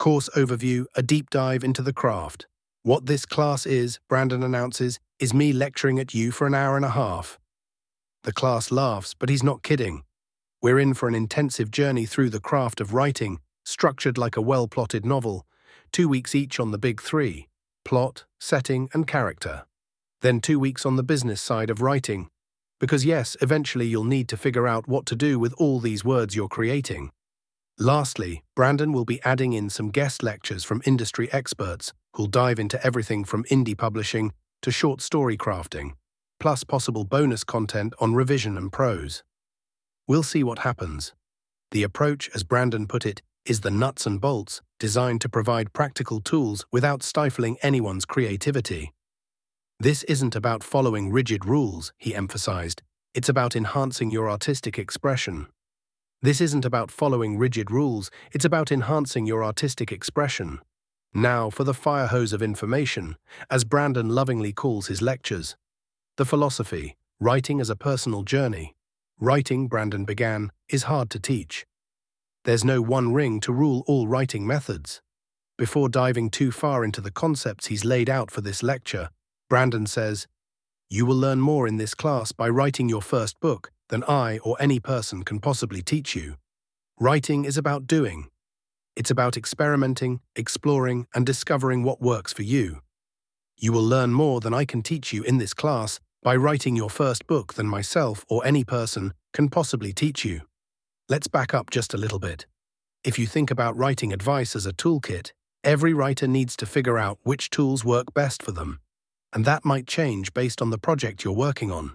Course overview, a deep dive into the craft. What this class is, Brandon announces, is me lecturing at you for an hour and a half. The class laughs, but he's not kidding. We're in for an intensive journey through the craft of writing, structured like a well-plotted novel, 2 weeks each on the big three: plot, setting, and character. Then 2 weeks on the business side of writing, because yes, eventually you'll need to figure out what to do with all these words you're creating. Lastly, Brandon will be adding in some guest lectures from industry experts who'll dive into everything from indie publishing to short story crafting, plus possible bonus content on revision and prose. We'll see what happens. The approach, as Brandon put it, is the nuts and bolts, designed to provide practical tools without stifling anyone's creativity. This isn't about following rigid rules, he emphasized. It's about enhancing your artistic expression. This isn't about following rigid rules, it's about enhancing your artistic expression. Now for the fire hose of information, as Brandon lovingly calls his lectures. The philosophy, writing as a personal journey. Writing, Brandon began, is hard to teach. There's no one ring to rule all writing methods. Before diving too far into the concepts he's laid out for this lecture, Brandon says, "You will learn more in this class by writing your first book than I or any person can possibly teach you. Writing is about doing. It's about experimenting, exploring, and discovering what works for you. You will learn more than I can teach you in this class by writing your first book than myself or any person can possibly teach you." Let's back up just a little bit. If you think about writing advice as a toolkit, every writer needs to figure out which tools work best for them, and that might change based on the project you're working on.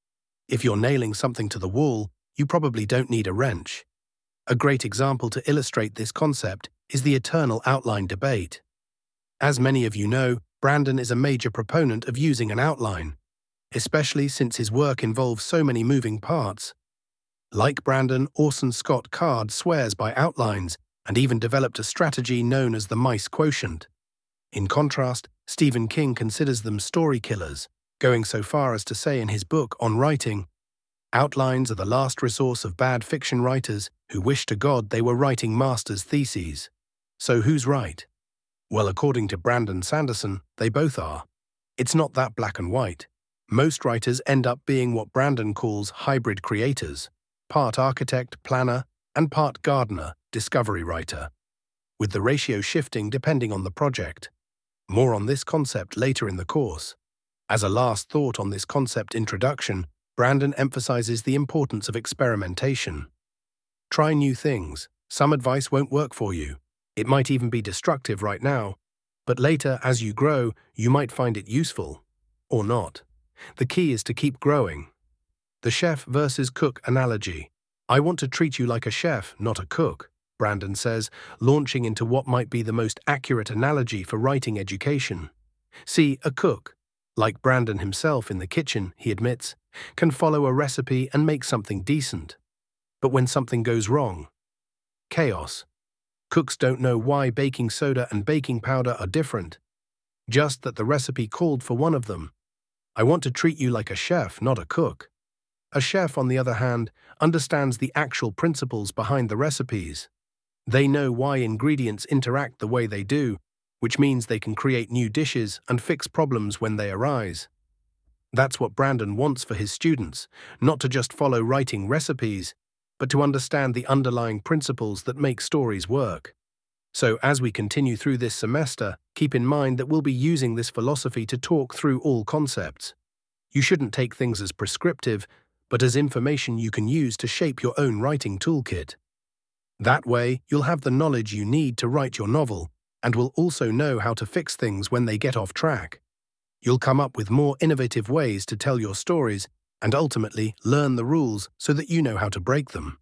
If you're nailing something to the wall, you probably don't need a wrench. A great example to illustrate this concept is the eternal outline debate. As many of you know, Brandon is a major proponent of using an outline, especially since his work involves so many moving parts. Like Brandon, Orson Scott Card swears by outlines and even developed a strategy known as the mice quotient. In contrast, Stephen King considers them story killers, going so far as to say in his book on writing, "Outlines are the last resource of bad fiction writers who wish to God they were writing master's theses." So who's right? Well, according to Brandon Sanderson, they both are. It's not that black and white. Most writers end up being what Brandon calls hybrid creators, part architect, planner, and part gardener, discovery writer, with the ratio shifting depending on the project. More on this concept later in the course. As a last thought on this concept introduction, Brandon emphasizes the importance of experimentation. Try new things. Some advice won't work for you. It might even be destructive right now, but later, as you grow, you might find it useful. Or not. The key is to keep growing. The chef versus cook analogy. "I want to treat you like a chef, not a cook," Brandon says, launching into what might be the most accurate analogy for writing education. See, a cook, like Brandon himself in the kitchen, he admits, can follow a recipe and make something decent. But when something goes wrong, chaos. Cooks don't know why baking soda and baking powder are different, just that the recipe called for one of them. I want to treat you like a chef, not a cook. A chef, on the other hand, understands the actual principles behind the recipes. They know why ingredients interact the way they do, which means they can create new dishes and fix problems when they arise. That's what Brandon wants for his students, not to just follow writing recipes, but to understand the underlying principles that make stories work. So as we continue through this semester, keep in mind that we'll be using this philosophy to talk through all concepts. You shouldn't take things as prescriptive, but as information you can use to shape your own writing toolkit. That way, you'll have the knowledge you need to write your novel, and will also know how to fix things when they get off track. You'll come up with more innovative ways to tell your stories, and ultimately learn the rules so that you know how to break them.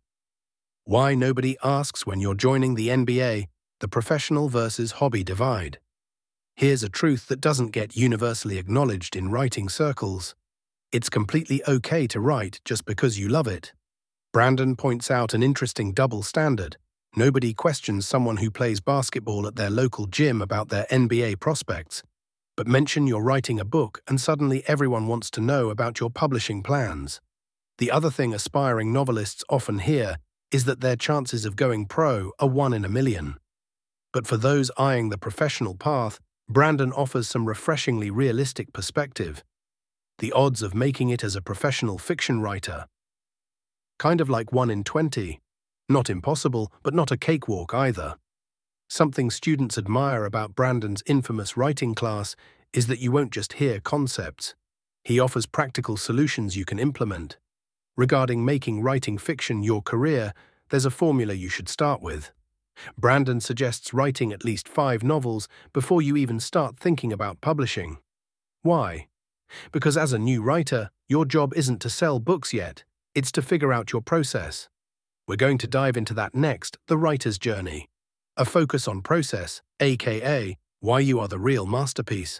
Why nobody asks when you're joining the NBA, the professional versus hobby divide. Here's a truth that doesn't get universally acknowledged in writing circles. It's completely okay to write just because you love it. Brandon points out an interesting double standard. Nobody questions someone who plays basketball at their local gym about their NBA prospects, but mention you're writing a book and suddenly everyone wants to know about your publishing plans. The other thing aspiring novelists often hear is that their chances of going pro are 1 in a million. But for those eyeing the professional path, Brandon offers some refreshingly realistic perspective. The odds of making it as a professional fiction writer. Kind of like 1 in 20. Not impossible, but not a cakewalk either. Something students admire about Brandon's infamous writing class is that you won't just hear concepts. He offers practical solutions you can implement. Regarding making writing fiction your career, there's a formula you should start with. Brandon suggests writing at least 5 novels before you even start thinking about publishing. Why? Because as a new writer, your job isn't to sell books yet, it's to figure out your process. We're going to dive into that next, the writer's journey. A focus on process, aka why you are the real masterpiece.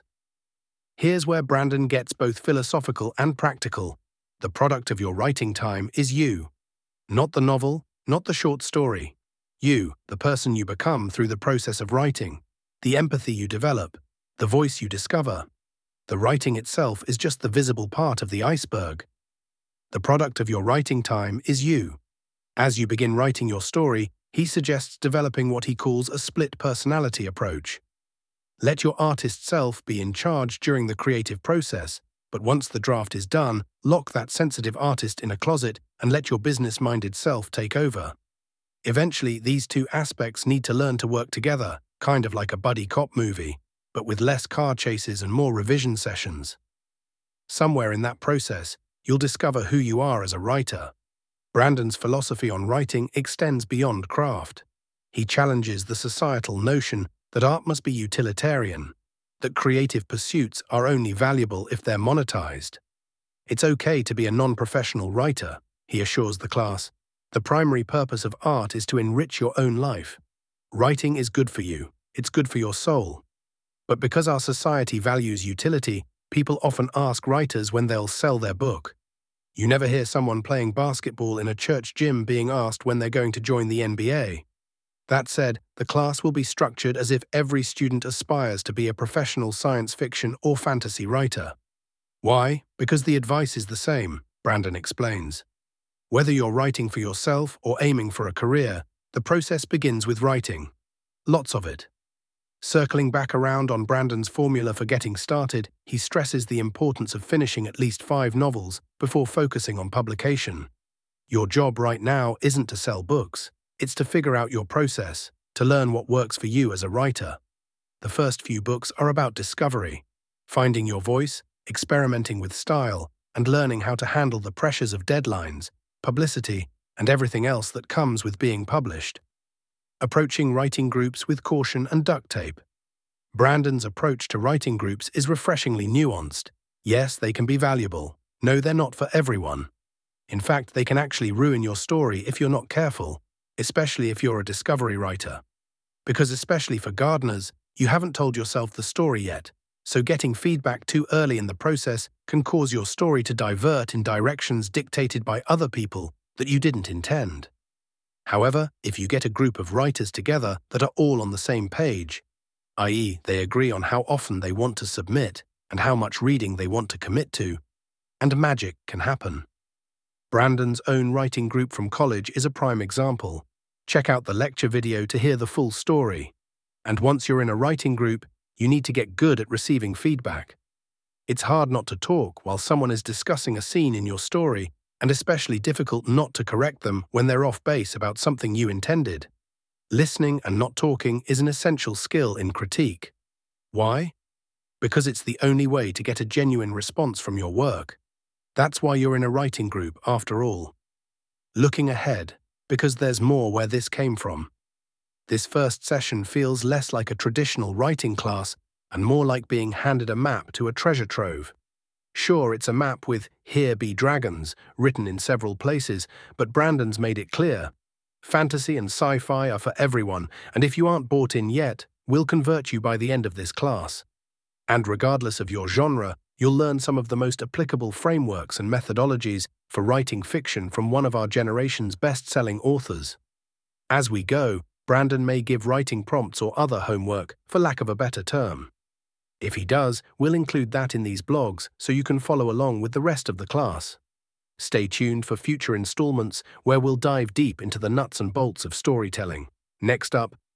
Here's where Brandon gets both philosophical and practical. The product of your writing time is you. Not the novel, not the short story. You, the person you become through the process of writing, the empathy you develop, the voice you discover. The writing itself is just the visible part of the iceberg. The product of your writing time is you. As you begin writing your story, he suggests developing what he calls a split personality approach. Let your artist self be in charge during the creative process, but once the draft is done, lock that sensitive artist in a closet and let your business-minded self take over. Eventually, these two aspects need to learn to work together, kind of like a buddy cop movie, but with less car chases and more revision sessions. Somewhere in that process, you'll discover who you are as a writer. Brandon's philosophy on writing extends beyond craft. He challenges the societal notion that art must be utilitarian, that creative pursuits are only valuable if they're monetized. It's okay to be a non-professional writer, he assures the class. The primary purpose of art is to enrich your own life. Writing is good for you, it's good for your soul. But because our society values utility, people often ask writers when they'll sell their book. You never hear someone playing basketball in a church gym being asked when they're going to join the NBA. That said, the class will be structured as if every student aspires to be a professional science fiction or fantasy writer. Why? Because the advice is the same, Brandon explains. Whether you're writing for yourself or aiming for a career, the process begins with writing. Lots of it. Circling back around on Brandon's formula for getting started, he stresses the importance of finishing at least 5 novels before focusing on publication. Your job right now isn't to sell books, it's to figure out your process, to learn what works for you as a writer. The first few books are about discovery, finding your voice, experimenting with style, and learning how to handle the pressures of deadlines, publicity, and everything else that comes with being published. Approaching writing groups with caution and duct tape. Brandon's approach to writing groups is refreshingly nuanced. Yes, they can be valuable. No, they're not for everyone. In fact, they can actually ruin your story if you're not careful, especially if you're a discovery writer. Because especially for gardeners, you haven't told yourself the story yet, so getting feedback too early in the process can cause your story to divert in directions dictated by other people that you didn't intend. However, if you get a group of writers together that are all on the same page, i.e., they agree on how often they want to submit and how much reading they want to commit to, and magic can happen. Brandon's own writing group from college is a prime example. Check out the lecture video to hear the full story. And once you're in a writing group, you need to get good at receiving feedback. It's hard not to talk while someone is discussing a scene in your story, and especially difficult not to correct them when they're off base about something you intended. Listening and not talking is an essential skill in critique. Why? Because it's the only way to get a genuine response from your work. That's why you're in a writing group, after all. Looking ahead, because there's more where this came from. This first session feels less like a traditional writing class and more like being handed a map to a treasure trove. Sure, it's a map with "Here be dragons" written in several places, but Brandon's made it clear. Fantasy and sci-fi are for everyone, and if you aren't bought in yet, we'll convert you by the end of this class. And regardless of your genre, you'll learn some of the most applicable frameworks and methodologies for writing fiction from one of our generation's best-selling authors. As we go, Brandon may give writing prompts or other homework, for lack of a better term. If he does, we'll include that in these blogs so you can follow along with the rest of the class. Stay tuned for future installments where we'll dive deep into the nuts and bolts of storytelling. Next up,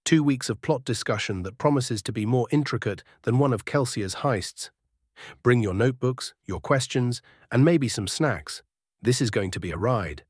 2 weeks of plot discussion that promises to be more intricate than one of Kelsia's heists. Bring your notebooks, your questions, and maybe some snacks. This is going to be a ride.